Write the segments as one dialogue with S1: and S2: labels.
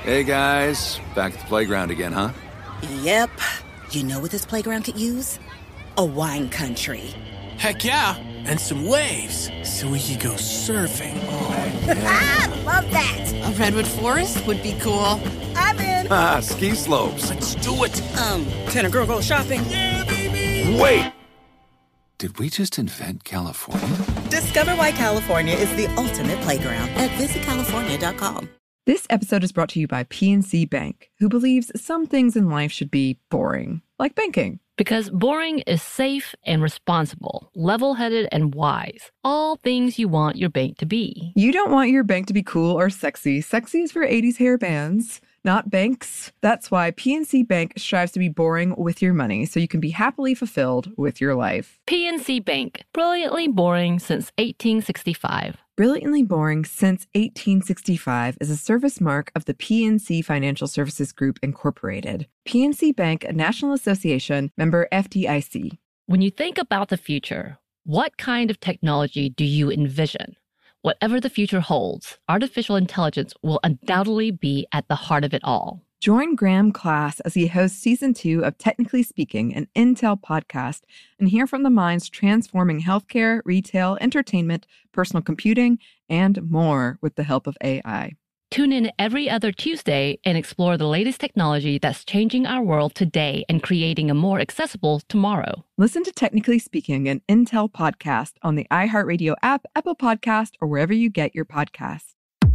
S1: Hey guys, back at the playground again, huh?
S2: Yep. You know what this playground could use? A wine country.
S3: Heck yeah, and some waves, so we could go surfing.
S1: Oh, yeah.
S2: Ah, love that.
S4: A redwood forest would be cool.
S2: I'm in.
S1: Ah, ski slopes.
S3: Let's do it.
S2: Can a girl go shopping?
S3: Yeah, baby.
S1: Wait! Did we just invent California?
S2: Discover why California is the ultimate playground at visitcalifornia.com.
S5: This episode is brought to you by PNC Bank, who believes some things in life should be boring, like banking.
S6: Because boring is safe and responsible, level-headed and wise. All things you want your bank to be.
S5: You don't want your bank to be cool or sexy. Sexy is for 80s hair bands, not banks. That's why PNC Bank strives to be boring with your money so you can be happily fulfilled with your life.
S6: PNC Bank, brilliantly boring since 1865.
S5: Brilliantly Boring Since 1865 is a service mark of the PNC Financial Services Group, Incorporated. PNC Bank, a National Association, member FDIC.
S6: When you think about the future, what kind of technology do you envision? Whatever the future holds, artificial intelligence will undoubtedly be at the heart of it all.
S5: Join Graham Class as he hosts Season 2 of Technically Speaking, an Intel podcast, and hear from the minds transforming healthcare, retail, entertainment, personal computing, and more with the help of AI.
S6: Tune in every other Tuesday and explore the latest technology that's changing our world today and creating a more accessible tomorrow.
S5: Listen to Technically Speaking, an Intel podcast on the iHeartRadio app, Apple Podcast, or wherever you get your podcasts.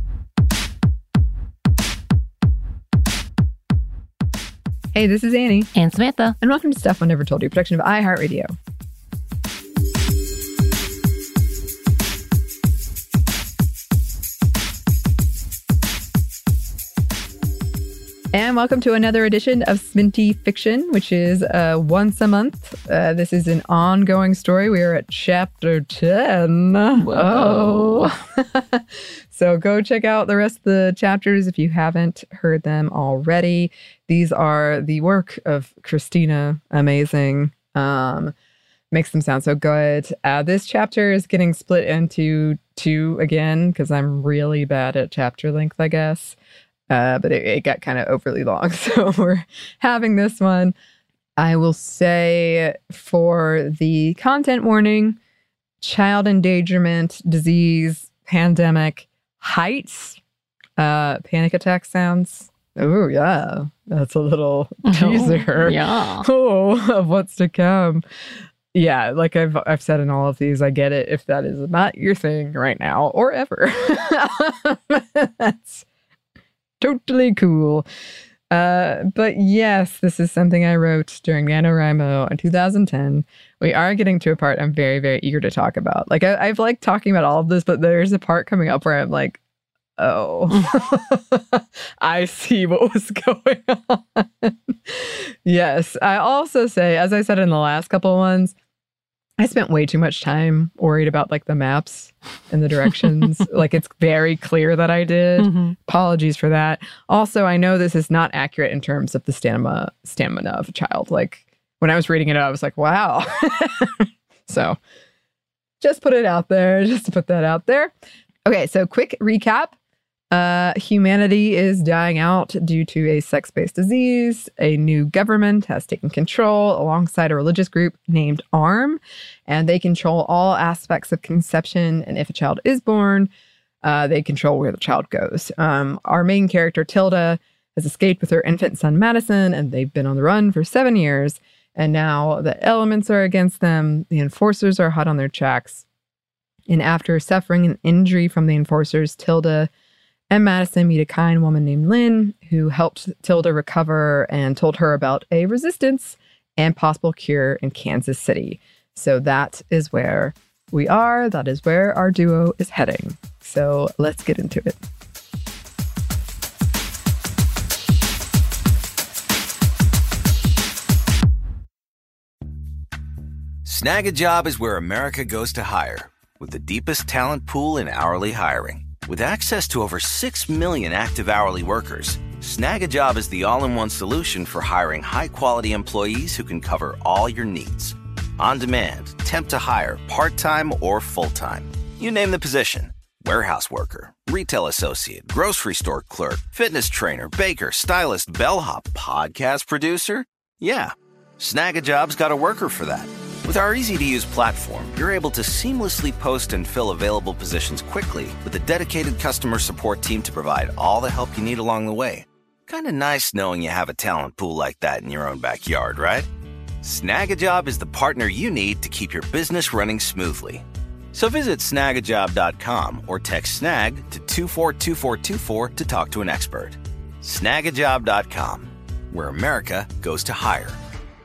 S5: Hey, this is Annie.
S6: And Samantha.
S5: And welcome to Stuff I Never Told You, production of iHeartRadio. And welcome to another edition of Sminty Fiction, which is once a month. This is an ongoing story. We are at chapter 10.
S6: Whoa.
S5: Oh. So go check out the rest of the chapters if you haven't heard them already. These are the work of Christina. Amazing. Makes them sound so good. This chapter is getting split into two again because I'm really bad at chapter length, I guess. But it got kind of overly long. So we're having this one. I will say for the content warning, child endangerment, disease, pandemic, heights, panic attack sounds. Oh, yeah. That's a little teaser.
S6: Yeah.
S5: Of what's to come. Yeah, like I've said in all of these, I get it if that is not your thing right now or ever. That's totally cool. But yes, this is something I wrote during NaNoWriMo in 2010. We are getting to a part I'm very, very eager to talk about. Like, I've liked talking about all of this, but there's a part coming up where I'm like, oh, I see what was going on. Yes. I also say, as I said in the last couple ones, I spent way too much time worried about like the maps and the directions. Like it's very clear that I did. Mm-hmm. Apologies for that. Also, I know this is not accurate in terms of the stamina of a child. Like when I was reading it, I was like, wow. So just put it out there, just to put that out there. Okay, so quick recap. Humanity is dying out due to a sex-based disease. A new government has taken control alongside a religious group named ARM, and they control all aspects of conception. And if a child is born, they control where the child goes. Our main character, Tilda, has escaped with her infant son, Madison, and they've been on the run for 7 years. And now the elements are against them. The enforcers are hot on their tracks. And after suffering an injury from the enforcers, Tilda and Madison meet a kind woman named Lynn who helped Tilda recover and told her about a resistance and possible cure in Kansas City. So that is where we are. That is where our duo is heading. So let's get into it.
S7: Snag a Job is where America goes to hire, with the deepest talent pool in hourly hiring. With access to over 6 million active hourly workers, Snag a Job is the all-in-one solution for hiring high-quality employees who can cover all your needs. On demand, temp to hire, part-time or full-time. You name the position, Warehouse worker, retail associate, grocery store clerk, fitness trainer, baker, stylist, bellhop, podcast producer? Yeah, Snag-a-Job's got a worker for that. With our easy-to-use platform, you're able to seamlessly post and fill available positions quickly with a dedicated customer support team to provide all the help you need along the way. Kind of nice knowing you have a talent pool like that in your own backyard, right? Snag-a-Job is the partner you need to keep your business running smoothly. So visit snagajob.com or text snag to 242424 to talk to an expert. Snagajob.com, where America goes to hire.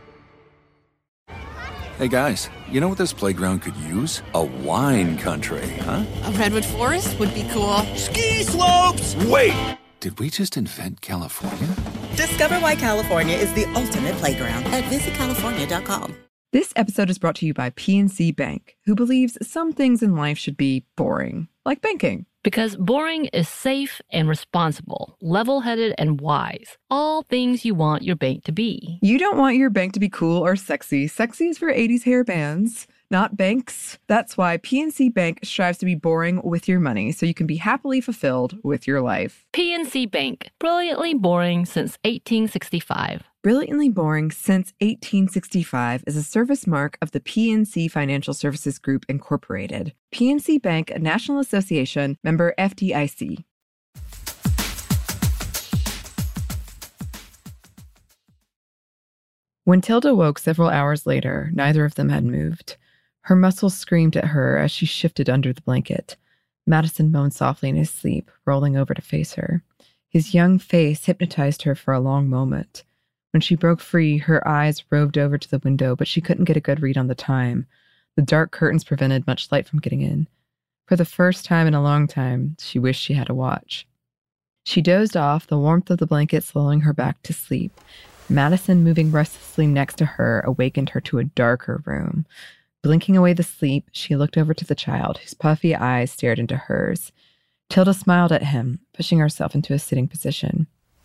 S1: Hey guys, you know what this playground could use? A wine country, huh?
S4: A redwood forest would be cool.
S3: Ski slopes!
S1: Wait! Did we just invent California?
S2: Discover why California is the ultimate playground at visitcalifornia.com.
S5: This episode is brought to you by PNC Bank, who believes some things in life should be boring, like banking.
S6: Because boring is safe and responsible, level-headed and wise. All things you want your bank to be.
S5: You don't want your bank to be cool or sexy. Sexy is for 80s hair bands, not banks. That's why PNC Bank strives to be boring with your money so you can be happily fulfilled with your life.
S6: PNC Bank, brilliantly boring since 1865.
S5: Brilliantly Boring Since 1865 is a service mark of the PNC Financial Services Group, Incorporated. PNC Bank, a National Association, member FDIC. When Tilda woke several hours later, neither of them had moved. Her muscles screamed at her as she shifted under the blanket. Madison moaned softly in his sleep, rolling over to face her. His young face hypnotized her for a long moment. When she broke free, her eyes roved over to the window, but she couldn't get a good read on the time. The dark curtains prevented much light from getting in. For the first time in a long time, she wished she had a watch. She dozed off, the warmth of the blanket lulling her back to sleep. Madison, moving restlessly next to her, awakened her to a darker room. Blinking away the sleep, she looked over to the child, whose puffy eyes stared into hers. Tilda smiled at him, pushing herself into a sitting position.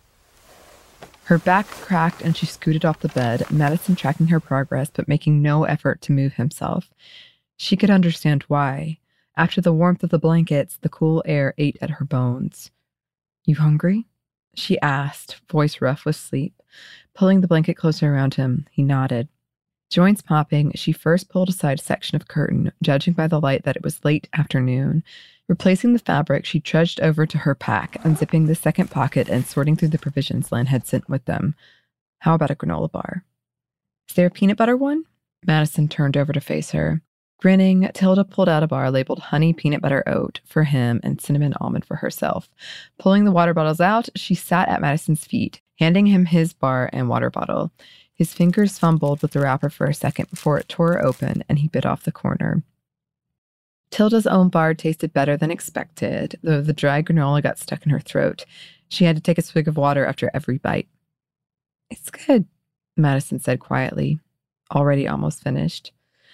S5: Her back cracked and she scooted off the bed, Madison tracking her progress but making no effort to move himself. She could understand why. After the warmth of the blankets, the cool air ate at her bones. "You hungry?" she asked, voice rough with sleep. Pulling the blanket closer around him, he nodded. Joints popping, she first pulled aside a section of curtain, judging by the light that it was late afternoon. Replacing the fabric, she trudged over to her pack, unzipping the second pocket and sorting through the provisions Len had sent with them. How about a granola bar? "Is there a peanut butter one?" Madison turned over to face her. Grinning, Tilda pulled out a bar labeled honey peanut butter oat for him and cinnamon almond for herself. Pulling the water bottles out, she sat at Madison's feet, handing him his bar and water bottle. His fingers fumbled with the wrapper for a second before it tore open and he bit off the corner. Tilda's own bar tasted better than expected, though the dry granola got stuck in her throat. She had to take a swig of water after every bite. "It's good," Madison said quietly, already almost finished.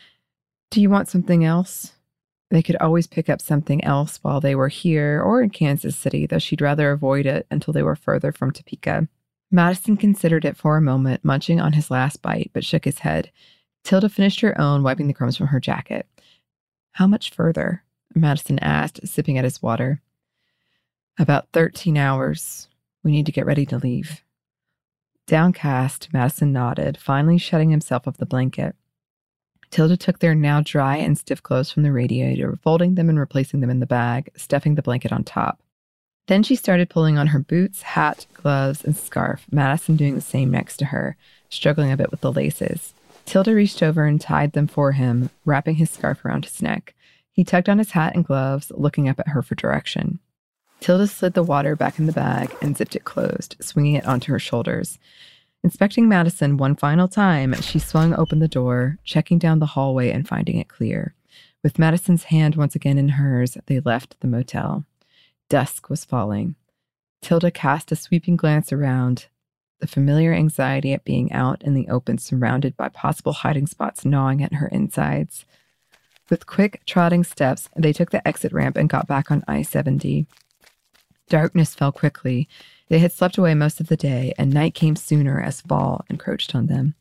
S5: "Do you want something else?" They could always pick up something else while they were here or in Kansas City, though she'd rather avoid it until they were further from Topeka. Madison considered it for a moment, munching on his last bite, but shook his head. Tilda finished her own, wiping the crumbs from her jacket. "How much further?" Madison asked, sipping at his water. "About 13 hours. We need to get ready to leave." Downcast, Madison nodded, finally shutting himself off the blanket. Tilda took their now dry and stiff clothes from the radiator, folding them and replacing them in the bag, stuffing the blanket on top. Then she started pulling on her boots, hat, gloves, and scarf, Madison doing the same next to her, struggling a bit with the laces. Tilda reached over and tied them for him, wrapping his scarf around his neck. He tugged on his hat and gloves, looking up at her for direction. Tilda slid the water back in the bag and zipped it closed, swinging it onto her shoulders. Inspecting Madison one final time, she swung open the door, checking down the hallway and finding it clear. With Madison's hand once again in hers, they left the motel. Dusk was falling. Tilda cast a sweeping glance around, the familiar anxiety at being out in the open, surrounded by possible hiding spots gnawing at her insides. With quick, trotting steps, they took the exit ramp and got back on I-70. Darkness fell quickly. They had slept away most of the day, and night came sooner as fall encroached on them.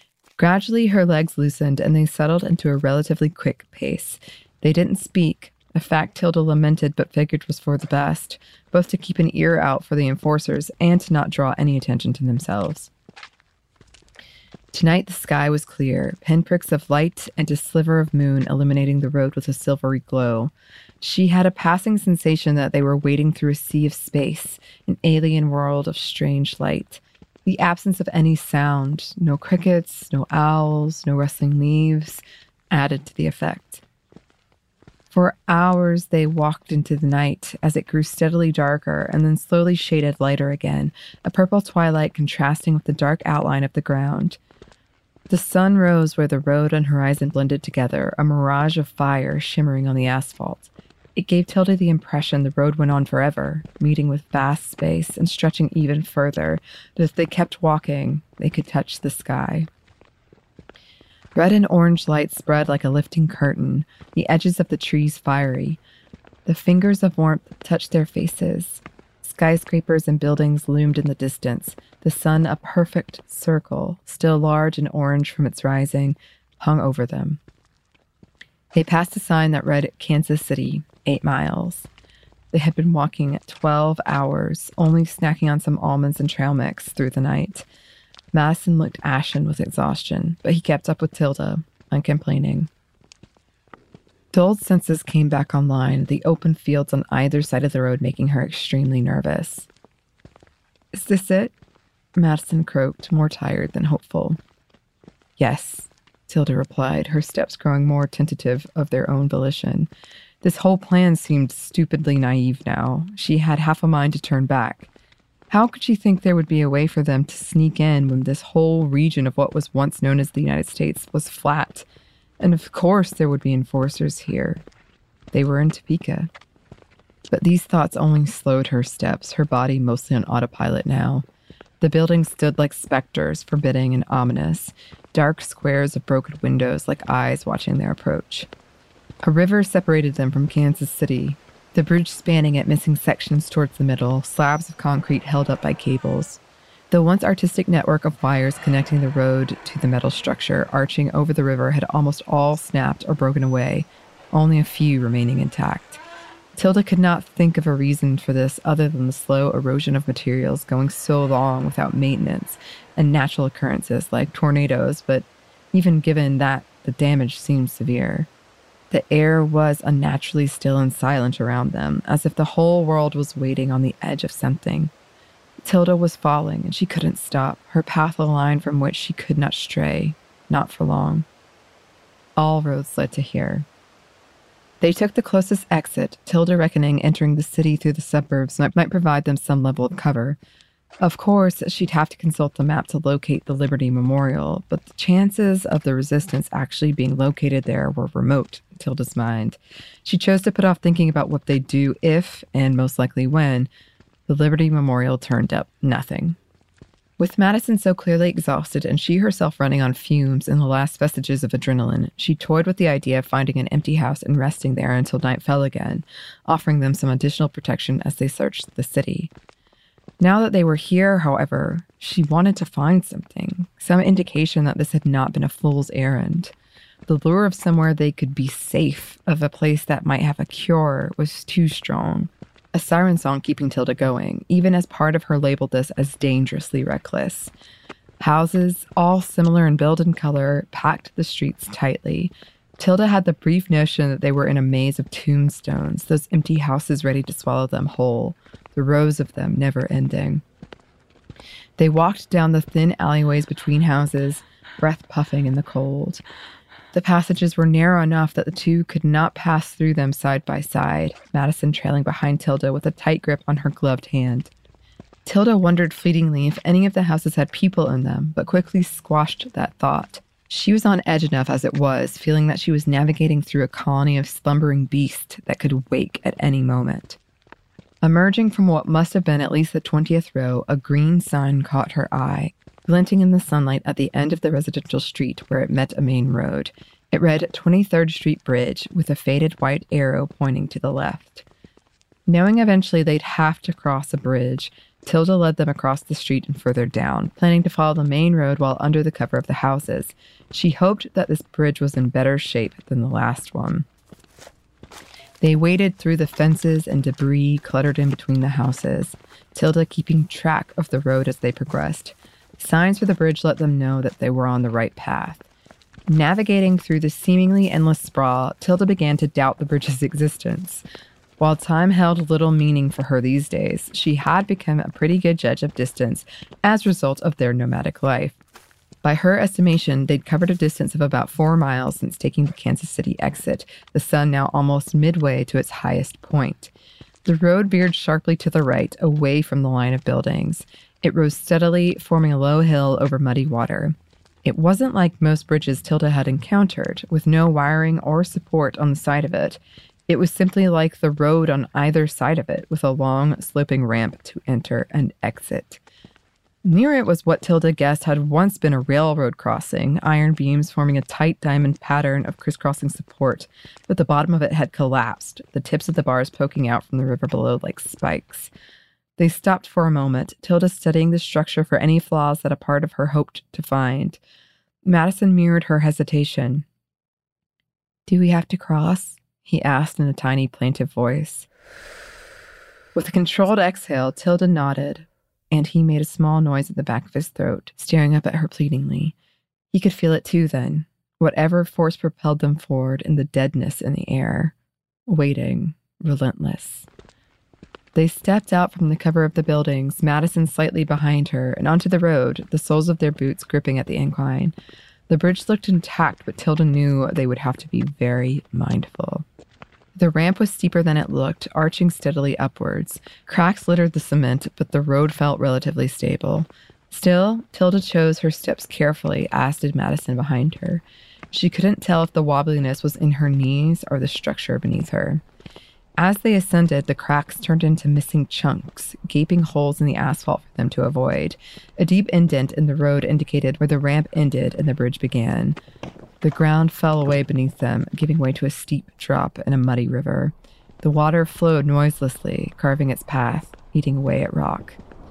S5: Gradually, her legs loosened, and they settled into a relatively quick pace. They didn't speak. a fact Tilda lamented but figured was for the best, both to keep an ear out for the enforcers and to not draw any attention to themselves. Tonight the sky was clear, pinpricks of light and a sliver of moon illuminating the road with a silvery glow. She had a passing sensation that they were wading through a sea of space, an alien world of strange light. The absence of any sound, no crickets, no owls, no rustling leaves, added to the effect. For hours they walked into the night as it grew steadily darker and then slowly shaded lighter again, a purple twilight contrasting with the dark outline of the ground. The sun rose where the road and horizon blended together, a mirage of fire shimmering on the asphalt. It gave Tilda the impression the road went on forever, meeting with vast space and stretching even further, that if they kept walking, they could touch the sky. Red and orange light spread like a lifting curtain, the edges of the trees fiery. The fingers of warmth touched their faces. Skyscrapers and buildings loomed in the distance, the sun a perfect circle, still large and orange from its rising, hung over them. They passed a sign that read Kansas City, 8 miles. They had been walking 12 hours, only snacking on some almonds and trail mix through the night. Madison looked ashen with exhaustion, but he kept up with Tilda, uncomplaining. Dulled senses came back online, the open fields on either side of the road making her extremely nervous. "Is this it?" Madison croaked, more tired than hopeful. "Yes," Tilda replied, her steps growing more tentative of their own volition. This whole plan seemed stupidly naive now. She had half a mind to turn back. How could she think there would be a way for them to sneak in when this whole region of what was once known as the United States was flat? And of course there would be enforcers here. They were in Topeka. But these thoughts only slowed her steps, her body mostly on autopilot now. The buildings stood like specters, forbidding and ominous, dark squares of broken windows like eyes watching their approach. A river separated them from Kansas City, the bridge spanning it, missing sections towards the middle, slabs of concrete held up by cables. The once artistic network of wires connecting the road to the metal structure arching over the river had almost all snapped or broken away, only a few remaining intact. Tilda could not think of a reason for this other than the slow erosion of materials going so long without maintenance and natural occurrences like tornadoes, but even given that, the damage seemed severe. The air was unnaturally still and silent around them, as if the whole world was waiting on the edge of something. Tilda was falling, and she couldn't stop, her path a line from which she could not stray, not for long. All roads led to here. They took the closest exit, Tilda reckoning entering the city through the suburbs might provide them some level of cover. Of course, she'd have to consult the map to locate the Liberty Memorial, but the chances of the resistance actually being located there were remote, in Tilda's mind. She chose to put off thinking about what they'd do if, and most likely when, the Liberty Memorial turned up nothing. With Madison so clearly exhausted and she herself running on fumes and the last vestiges of adrenaline, she toyed with the idea of finding an empty house and resting there until night fell again, offering them some additional protection as they searched the city. Now that they were here, however, she wanted to find something, some indication that this had not been a fool's errand. The lure of somewhere they could be safe, of a place that might have a cure, was too strong. A siren song keeping Tilda going, even as part of her labeled this as dangerously reckless. Houses, all similar in build and color, packed the streets tightly. Tilda had the brief notion that they were in a maze of tombstones, those empty houses ready to swallow them whole, the rows of them never ending. They walked down the thin alleyways between houses, breath puffing in the cold. The passages were narrow enough that the two could not pass through them side by side, Madison trailing behind Tilda with a tight grip on her gloved hand. Tilda wondered fleetingly if any of the houses had people in them, but quickly squashed that thought. She was on edge enough as it was, feeling that she was navigating through a colony of slumbering beasts that could wake at any moment. Emerging from what must have been at least the 20th row, a green sign caught her eye, glinting in the sunlight at the end of the residential street where it met a main road. It read 23rd Street Bridge, with a faded white arrow pointing to the left. Knowing eventually they'd have to cross a bridge, Tilda led them across the street and further down, planning to follow the main road while under the cover of the houses. She hoped that this bridge was in better shape than the last one. They waded through the fences and debris cluttered in between the houses, Tilda keeping track of the road as they progressed. Signs for the bridge let them know that they were on the right path. Navigating through the seemingly endless sprawl, Tilda began to doubt the bridge's existence. While time held little meaning for her these days, she had become a pretty good judge of distance as a result of their nomadic life. By her estimation, they'd covered a distance of about 4 miles since taking the Kansas City exit, the sun now almost midway to its highest point. The road veered sharply to the right, away from the line of buildings. It rose steadily, forming a low hill over muddy water. It wasn't like most bridges Tilda had encountered, with no wiring or support on the side of it. It was simply like the road on either side of it, with a long, sloping ramp to enter and exit. Near it was what Tilda guessed had once been a railroad crossing, iron beams forming a tight diamond pattern of crisscrossing support, but the bottom of it had collapsed, the tips of the bars poking out from the river below like spikes. They stopped for a moment, Tilda studying the structure for any flaws that a part of her hoped to find. Madison mirrored her hesitation. "Do we have to cross?" he asked in a tiny, plaintive voice. With a controlled exhale, Tilda nodded, and he made a small noise at the back of his throat, staring up at her pleadingly. He could feel it too then, whatever force propelled them forward in the deadness in the air, waiting, relentless. They stepped out from the cover of the buildings, Madison slightly behind her, and onto the road, the soles of their boots gripping at the incline. The bridge looked intact, but Tilda knew they would have to be very mindful. The ramp was steeper than it looked, arching steadily upwards. Cracks littered the cement, but the road felt relatively stable. Still, Tilda chose her steps carefully, as did Madison behind her. She couldn't tell if the wobbliness was in her knees or the structure beneath her. As they ascended, the cracks turned into missing chunks, gaping holes in the asphalt for them to avoid. A deep indent in the road indicated where the ramp ended and the bridge began. The ground fell away beneath them, giving way to a steep drop in a muddy river. The water flowed noiselessly, carving its path, eating away at rock.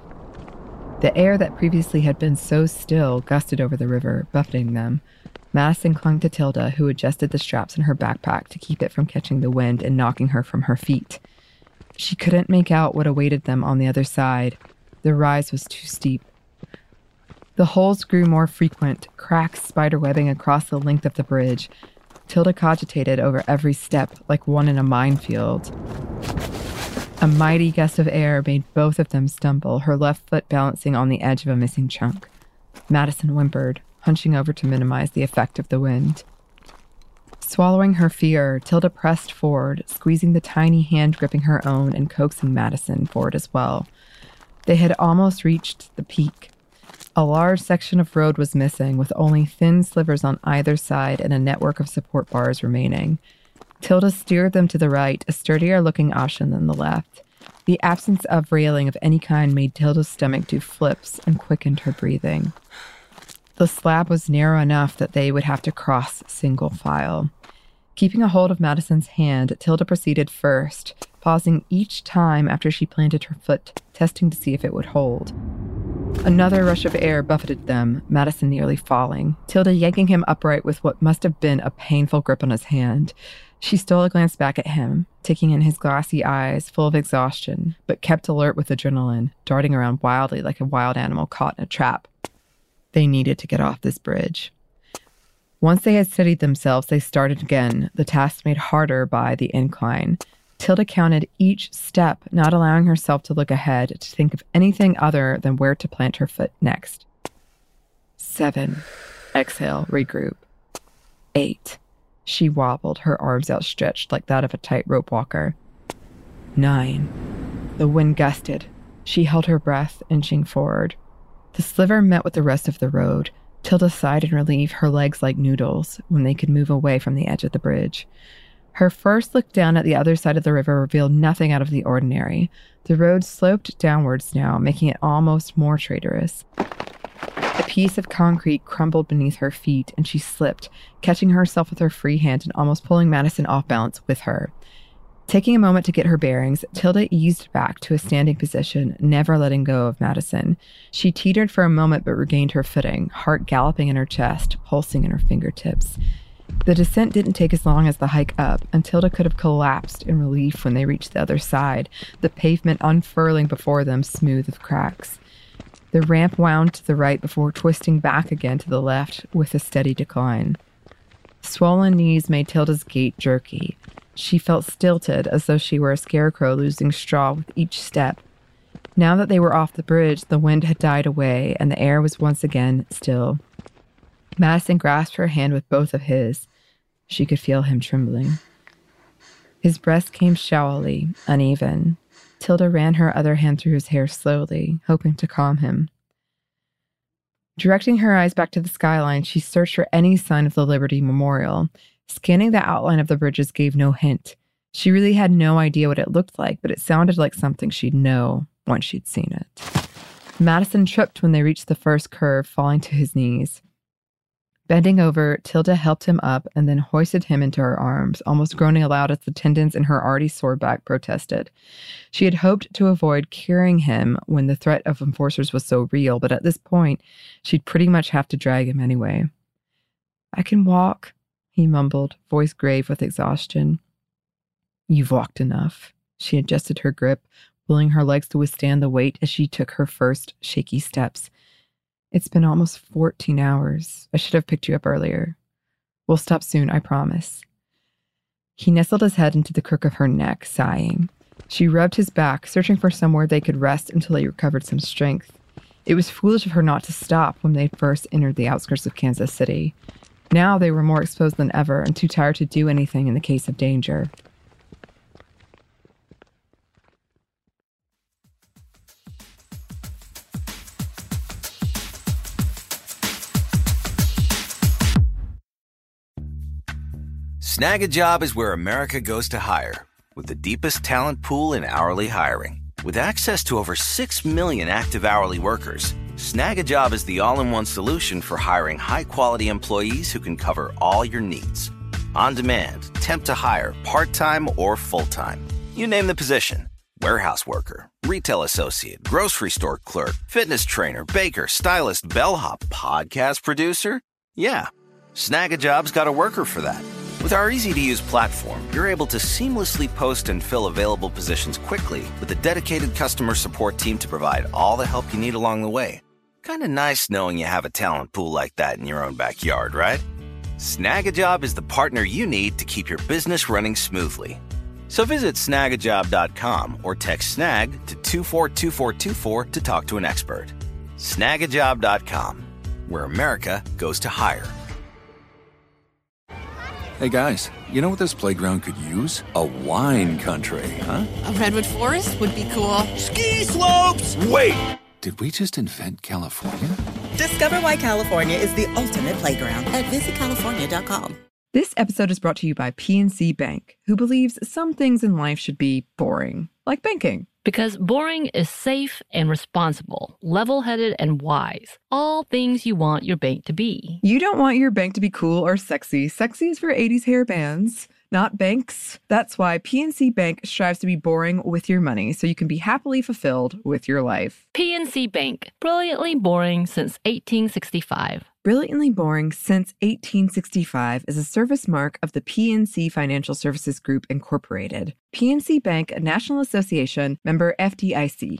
S5: The air that previously had been so still gusted over the river, buffeting them. Madison clung to Tilda, who adjusted the straps in her backpack to keep it from catching the wind and knocking her from her feet. She couldn't make out what awaited them on the other side. The rise was too steep. The holes grew more frequent, cracks spiderwebbing across the length of the bridge. Tilda cogitated over every step, like one in a minefield. A mighty gust of air made both of them stumble, her left foot balancing on the edge of a missing chunk. Madison whimpered, hunching over to minimize the effect of the wind. Swallowing her fear, Tilda pressed forward, squeezing the tiny hand gripping her own and coaxing Madison forward as well. They had almost reached the peak. A large section of road was missing, with only thin slivers on either side and a network of support bars remaining. Tilda steered them to the right, a sturdier-looking option than the left. The absence of railing of any kind made Tilda's stomach do flips and quickened her breathing. The slab was narrow enough that they would have to cross single file. Keeping a hold of Madison's hand, Tilda proceeded first, pausing each time after she planted her foot, testing to see if it would hold. Another rush of air buffeted them, Madison nearly falling, Tilda yanking him upright with what must have been a painful grip on his hand. She stole a glance back at him, taking in his glassy eyes, full of exhaustion, but kept alert with adrenaline, darting around wildly like a wild animal caught in a trap. They needed to get off this bridge. Once they had steadied themselves, they started again, the task made harder by the incline. Tilda counted each step, not allowing herself to look ahead, to think of anything other than where to plant her foot next. 7. Exhale, regroup. 8. She wobbled, her arms outstretched like that of a tightrope walker. 9. The wind gusted. She held her breath, inching forward. The sliver met with the rest of the road. Tilda sighed in relief, her legs like noodles, when they could move away from the edge of the bridge. Her first look down at the other side of the river revealed nothing out of the ordinary. The road sloped downwards now, making it almost more traitorous. A piece of concrete crumbled beneath her feet, and she slipped, catching herself with her free hand and almost pulling Madison off balance with her. Taking a moment to get her bearings, Tilda eased back to a standing position, never letting go of Madison. She teetered for a moment but regained her footing, heart galloping in her chest, pulsing in her fingertips. The descent didn't take as long as the hike up, and Tilda could have collapsed in relief when they reached the other side, the pavement unfurling before them, smooth of cracks. The ramp wound to the right before twisting back again to the left with a steady decline. Swollen knees made Tilda's gait jerky. She felt stilted, as though she were a scarecrow losing straw with each step. Now that they were off the bridge, the wind had died away, and the air was once again still. Madison grasped her hand with both of his. She could feel him trembling. His breath came shallowly, uneven. Tilda ran her other hand through his hair slowly, hoping to calm him. Directing her eyes back to the skyline, she searched for any sign of the Liberty Memorial. Scanning the outline of the bridges gave no hint. She really had no idea what it looked like, but it sounded like something she'd know once she'd seen it. Madison tripped when they reached the first curve, falling to his knees. Bending over, Tilda helped him up and then hoisted him into her arms, almost groaning aloud as the tendons in her already sore back protested. She had hoped to avoid carrying him when the threat of enforcers was so real, but at this point, she'd pretty much have to drag him anyway. "I can walk," he mumbled, voice grave with exhaustion. "You've walked enough." She adjusted her grip, willing her legs to withstand the weight as she took her first shaky steps. "It's been almost 14 hours. I should have picked you up earlier. We'll stop soon, I promise." He nestled his head into the crook of her neck, sighing. She rubbed his back, searching for somewhere they could rest until he recovered some strength. It was foolish of her not to stop when they first entered the outskirts of Kansas City. Now they were more exposed than ever and too tired to do anything in the case of danger.
S7: Snag a Job is where America goes to hire, with the deepest talent pool in hourly hiring. With access to over 6 million active hourly workers, Snag a Job is the all-in-one solution for hiring high-quality employees who can cover all your needs. On demand, temp to hire, part-time or full-time. You name the position. Warehouse worker, retail associate, grocery store clerk, fitness trainer, baker, stylist, bellhop, podcast producer. Yeah, Snag a Job's got a worker for that. With our easy-to-use platform, you're able to seamlessly post and fill available positions quickly with a dedicated customer support team to provide all the help you need along the way. Kinda nice knowing you have a talent pool like that in your own backyard, right? Snag a Job is the partner you need to keep your business running smoothly. So visit snagajob.com or text SNAG to 242424 to talk to an expert. Snagajob.com, where America goes to hire.
S1: Hey guys, you know what this playground could use? A wine country, huh?
S4: A redwood forest would be cool.
S3: Ski slopes!
S1: Wait! Did we just invent California?
S2: Discover why California is the ultimate playground at visitcalifornia.com.
S5: This episode is brought to you by PNC Bank, who believes some things in life should be boring, like banking.
S6: Because boring is safe and responsible, level-headed and wise. All things you want your bank to be.
S5: You don't want your bank to be cool or sexy. Sexy is for 80s hair bands, not banks. That's why PNC Bank strives to be boring with your money so you can be happily fulfilled with your life.
S6: PNC Bank, brilliantly boring since 1865.
S5: Brilliantly Boring Since 1865 is a service mark of the PNC Financial Services Group, Incorporated. PNC Bank, a National Association, member FDIC.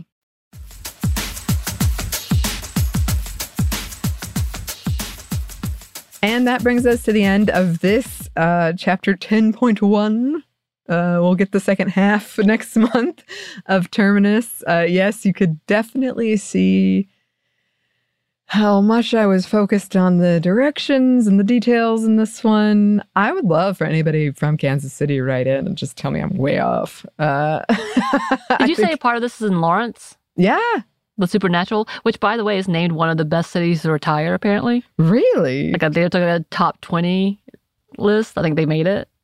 S5: And that brings us to the end of this chapter 10.1. We'll get the second half next month of Terminus. Yes, you could definitely see how much I was focused on the directions and the details in this one. I would love for anybody from Kansas City to write in and just tell me I'm way off.
S6: Did you say a part of this is in Lawrence?
S5: Yeah.
S6: The Supernatural, which, by the way, is named one of the best cities to retire, apparently.
S5: Really?
S6: Like they took a top 20 list. I think they made it.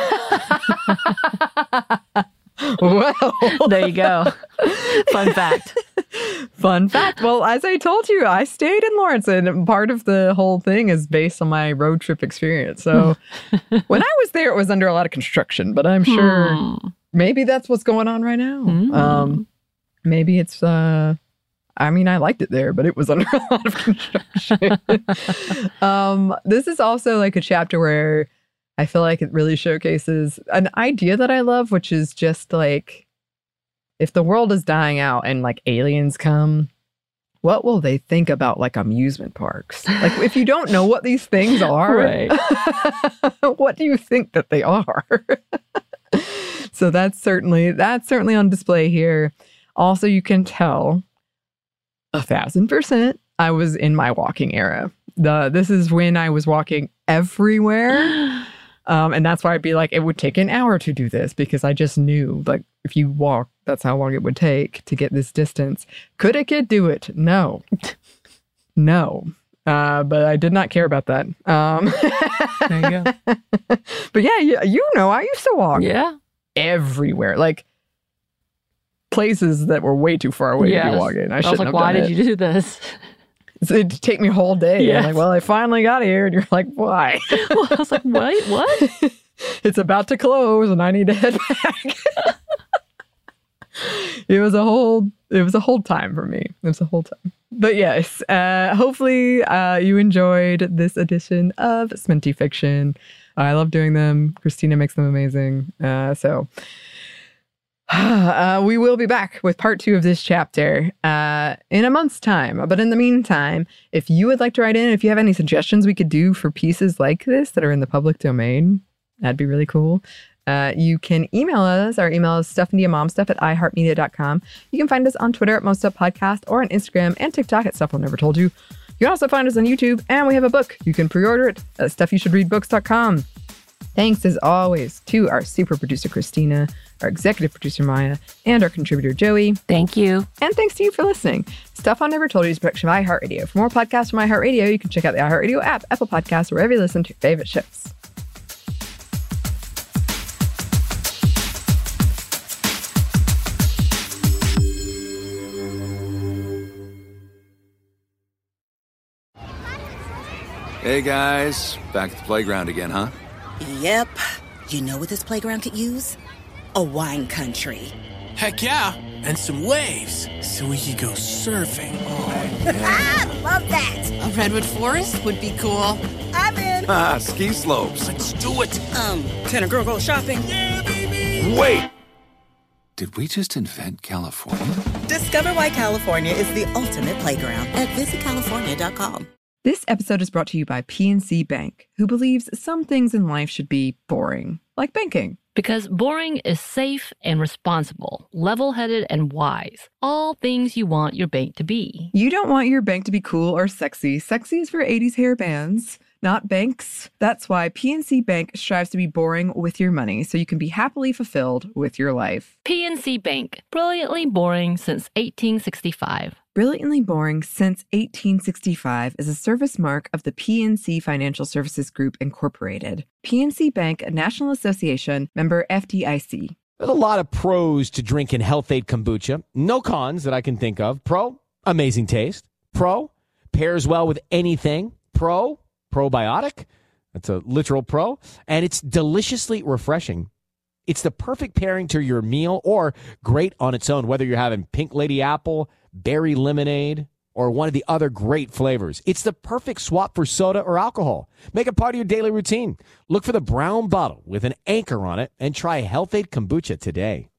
S5: Well,
S6: there you go. Fun fact.
S5: Fun fact. Well, as I told you, I stayed in Lawrence, and part of the whole thing is based on my road trip experience. So when I was there, it was under a lot of construction, but I'm sure maybe that's what's going on right now. Maybe it's, I mean, I liked it there, but it was under a lot of construction. This is also like a chapter where I feel like it really showcases an idea that I love, which is just like, if the world is dying out and like aliens come, what will they think about like amusement parks? Like, if you don't know what these things are,
S6: Right.
S5: what do you think that they are? So that's certainly on display here. Also, you can tell 1,000% I was in my walking era. This is when I was walking everywhere. And that's why I'd be like, it would take an hour to do this, because I just knew, like, if you walk, that's how long it would take to get this distance. Could a kid do it? No. No. But I did not care about that.
S6: There you go.
S5: But yeah, you know, I used to walk
S6: Yeah.
S5: everywhere. Like, places that were way too far away to
S6: Yes.
S5: be walking. I
S6: was
S5: shouldn't
S6: like,
S5: have
S6: why
S5: done
S6: did
S5: it.
S6: you do this?
S5: It'd take me a whole day.
S6: Yes.
S5: I'm like, well, I finally got here. And you're like, why?
S6: Well, I was like, wait, what?
S5: It's about to close and I need to head back. It was a whole time for me. It was a whole time. But yes, hopefully you enjoyed this edition of Sminty Fiction. I love doing them. Christina makes them amazing. We will be back with part 2 of this chapter in a month's time. But in the meantime, if you would like to write in, if you have any suggestions we could do for pieces like this that are in the public domain, that'd be really cool. You can email us. Our email is stuffmediamomstuff@iheartmedia.com. You can find us on Twitter at MostUpPodcast, or on Instagram and TikTok at Stuff I'll Never Told You. You can also find us on YouTube, and we have a book. You can pre-order it at StuffYouShouldReadBooks.com. Thanks, as always, to our super producer, Christina, our executive producer, Maya, and our contributor, Joey.
S6: Thank you.
S5: And thanks to you for listening. Stuff I Never Told You is a production of iHeartRadio. For more podcasts from iHeartRadio, you can check out the iHeartRadio app, Apple Podcasts, or wherever you listen to your favorite shows.
S1: Hey guys, back at the playground again, huh?
S2: Yep. You know what this playground could use? A wine country.
S3: Heck yeah, and some waves so we could go surfing.
S2: Ah, love that.
S4: A redwood forest would be cool.
S2: I'm in.
S1: Ah, ski slopes.
S3: Let's do it.
S2: Can a girl go shopping?
S3: Yeah, baby.
S1: Wait! Did we just invent California?
S2: Discover why California is the ultimate playground at visitcalifornia.com.
S5: This episode is brought to you by PNC Bank, who believes some things in life should be boring, like banking.
S6: Because boring is safe and responsible, level-headed and wise. All things you want your bank to be.
S5: You don't want your bank to be cool or sexy. Sexy is for 80s hair bands, not banks. That's why PNC Bank strives to be boring with your money, so you can be happily fulfilled with your life.
S6: PNC Bank, brilliantly boring since 1865.
S5: Brilliantly Boring Since 1865 is a service mark of the PNC Financial Services Group, Incorporated. PNC Bank, a National Association, member FDIC.
S8: There's a lot of pros to drinking Health-Ade kombucha. No cons that I can think of. Pro, amazing taste. Pro, pairs well with anything. Pro, probiotic. That's a literal pro. And it's deliciously refreshing. It's the perfect pairing to your meal, or great on its own, whether you're having pink lady apple, berry lemonade, or one of the other great flavors. It's the perfect swap for soda or alcohol. Make it part of your daily routine. Look for the brown bottle with an anchor on it and try Health-Ade kombucha today.